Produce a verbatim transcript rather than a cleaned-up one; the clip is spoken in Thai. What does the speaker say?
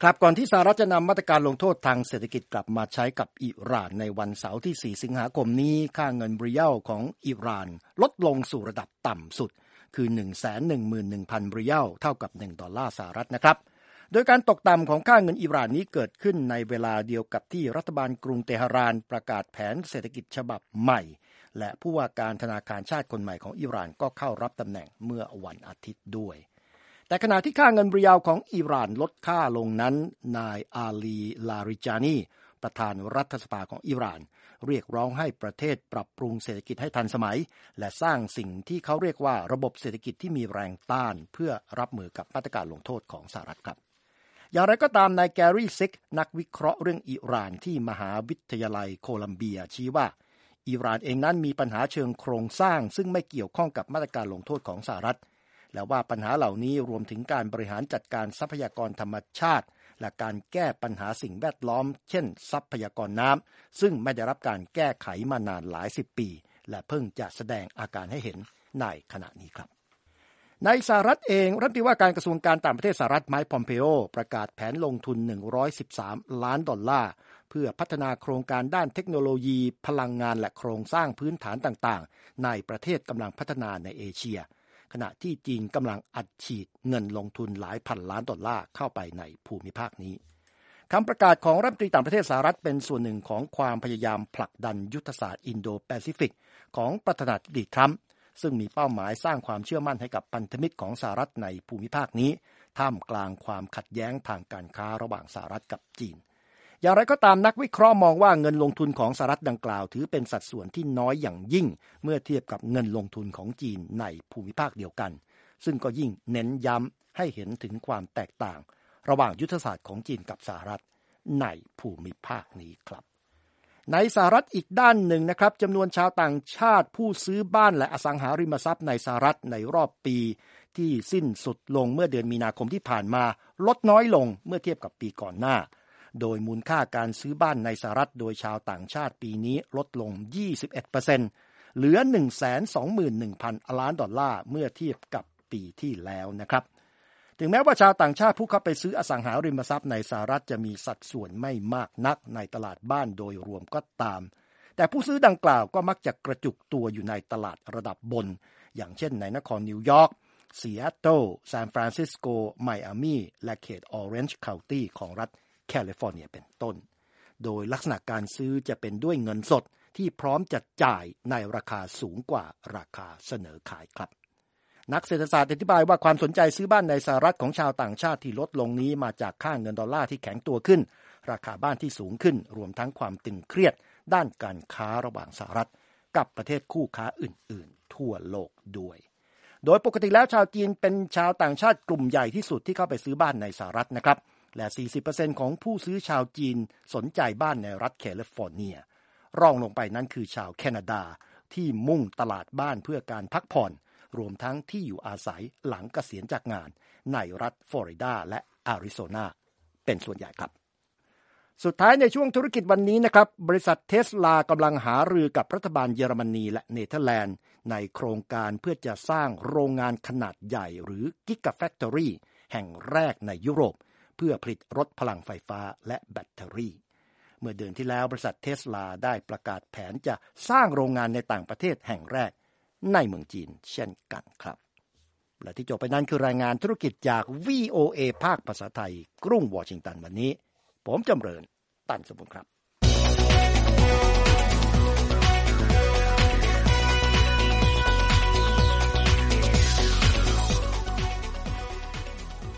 ครับก่อนที่สหรัฐจะนำมาตรการลงโทษทางเศรษฐกิจกลับมาใช้กับอิหร่านในวันเสาร์ที่สี่สิงหาคมนี้ค่าเงินริยัลของอิหร่านลดลงสู่ระดับต่ำสุดคือ หนึ่งแสนหนึ่งหมื่นหนึ่งพัน ริยัลเท่ากับหนึ่งดอลลาร์สหรัฐนะครับโดยการตกต่ำของค่าเงินอิหร่านนี้เกิดขึ้นในเวลาเดียวกับที่รัฐบาลกรุงเตหะรานประกาศแผนเศรษฐกิจฉบับใหม่และผู้ว่าการธนาคารชาติคนใหม่ของอิหร่านก็เข้ารับตำแหน่งเมื่อวันอาทิตย์ด้วยแต่ขณะที่ค่าเงินริยัลของอิหร่านลดค่าลงนั้นนายอาลีลาริจานีประธานรัฐสภาของอิหร่านเรียกร้องให้ประเทศปรับปรุงเศรษฐกิจให้ทันสมัยและสร้างสิ่งที่เขาเรียกว่าระบบเศรษฐกิจที่มีแรงต้านเพื่อรับมือกับมาตรการลงโทษของสหรัฐครับอย่างไรก็ตามนายแกรี่ซิกนักวิเคราะห์เรื่องอิหร่านที่มหาวิทยาลัยโคลัมเบียชี้ว่าอิหร่านเองนั้นมีปัญหาเชิงโครงสร้างซึ่งไม่เกี่ยวข้องกับมาตรการลงโทษของสหรัฐและว่าปัญหาเหล่านี้รวมถึงการบริหารจัดการทรัพยากรธรรมชาติและการแก้ปัญหาสิ่งแวดล้อมเช่นทรัพยากรน้ำซึ่งไม่ได้รับการแก้ไขมานานหลายสิบปีและเพิ่งจะแสดงอาการให้เห็นในขณะนี้ครับในสหรัฐเองรัฐมนตรีว่าการกระทรวงการต่างประเทศสหรัฐไมค์พอมเพโอประกาศแผนลงทุนหนึ่งร้อยสิบสามล้านดอลลาร์เพื่อพัฒนาโครงการด้านเทคโนโลยีพลังงานและโครงสร้างพื้นฐานต่างๆในประเทศกำลังพัฒนาในเอเชียขณะที่จีนกำลังอัดฉีดเงินลงทุนหลายพันล้านดอลลาร์เข้าไปในภูมิภาคนี้คำประกาศของรัฐมนตรีต่างประเทศสหรัฐเป็นส่วนหนึ่งของความพยายามผลักดันยุทธศาสตร์อินโดแปซิฟิกของประธานาธิบดีทรัมป์ซึ่งมีเป้าหมายสร้างความเชื่อมั่นให้กับพันธมิตรของสหรัฐในภูมิภาคนี้ท่ามกลางความขัดแย้งทางการค้าระหว่างสหรัฐกับจีนอย่างไรก็ตามนักวิเคราะห์มองว่าเงินลงทุนของสหรัฐดังกล่าวถือเป็นสัดส่วนที่น้อยอย่างยิ่งเมื่อเทียบกับเงินลงทุนของจีนในภูมิภาคเดียวกันซึ่งก็ยิ่งเน้นย้ำให้เห็นถึงความแตกต่างระหว่างยุทธศาสตร์ของจีนกับสหรัฐในภูมิภาคนี้ครับในสหรัฐอีกด้านหนึ่งนะครับจำนวนชาวต่างชาติผู้ซื้อบ้านและอสังหาริมทรัพย์ในสหรัฐในรอบปีที่สิ้นสุดลงเมื่อเดือนมีนาคมที่ผ่านมาลดน้อยลงเมื่อเทียบกับปีก่อนหน้าโดยมูลค่าการซื้อบ้านในสหรัฐโดยชาวต่างชาติปีนี้ลดลง ยี่สิบเอ็ดเปอร์เซ็นต์ เหลือ หนึ่งแสนสองหมื่นหนึ่งพัน ล้านดอลลาร์เมื่อเทียบกับปีที่แล้วนะครับถึงแม้ว่าชาวต่างชาติผู้เข้าไปซื้ออสังหาริมทรัพย์ในสหรัฐจะมีสัดส่วนไม่มากนักในตลาดบ้านโดยรวมก็ตามแต่ผู้ซื้อดังกล่าวก็มักจะกระจุกตัวอยู่ในตลาดระดับบนอย่างเช่นในนครนิวยอร์กซีแอตเทิลซานฟรานซิสโกไมอามีและเขตออเรนจ์เคานตี้ของรัฐแคลิฟอร์เนียเป็นต้นโดยลักษณะการซื้อจะเป็นด้วยเงินสดที่พร้อมจะจ่ายในราคาสูงกว่าราคาเสนอขายครับนักเศรษฐศาสตร์อธิบายว่าความสนใจซื้อบ้านในสหรัฐของชาวต่างชาติที่ลดลงนี้มาจากค่าเงินดอลลาร์ที่แข็งตัวขึ้นราคาบ้านที่สูงขึ้นรวมทั้งความตึงเครียดด้านการค้าระหว่างสหรัฐกับประเทศคู่ค้าอื่นๆทั่วโลกด้วยโดยปกติแล้วชาวจีนเป็นชาวต่างชาติกลุ่มใหญ่ที่สุดที่เข้าไปซื้อบ้านในสหรัฐนะครับและ สี่สิบเปอร์เซ็นต์ ของผู้ซื้อชาวจีนสนใจบ้านในรัฐแคลิฟอร์เนียรองลงไปนั้นคือชาวแคนาดาที่มุ่งตลาดบ้านเพื่อการพักผ่อนรวมทั้งที่อยู่อาศัยหลังเกษียณจากงานในรัฐฟลอริดาและแอริโซนาเป็นส่วนใหญ่ครับสุดท้ายในช่วงธุรกิจวันนี้นะครับบริษัทเทสลากำลังหารือกับรัฐบาลเยอรมนีและเนเธอร์แลนด์ในโครงการเพื่อจะสร้างโรงงานขนาดใหญ่หรือ Gigafactory แห่งแรกในยุโรปเพื่อผลิตรถพลังไฟฟ้าและแบตเตอรี่เมื่อเดือนที่แล้วบริษัทเทสลาได้ประกาศแผนจะสร้างโรงงานในต่างประเทศแห่งแรกในเมืองจีนเช่นกันครับและที่จบไปนั้นคือรายงานธุรกิจจาก วี โอ เอ ภาคภาษาไทยกรุงวอชิงตันวันนี้ผมจำเริญตันสมบูรณ์ครับ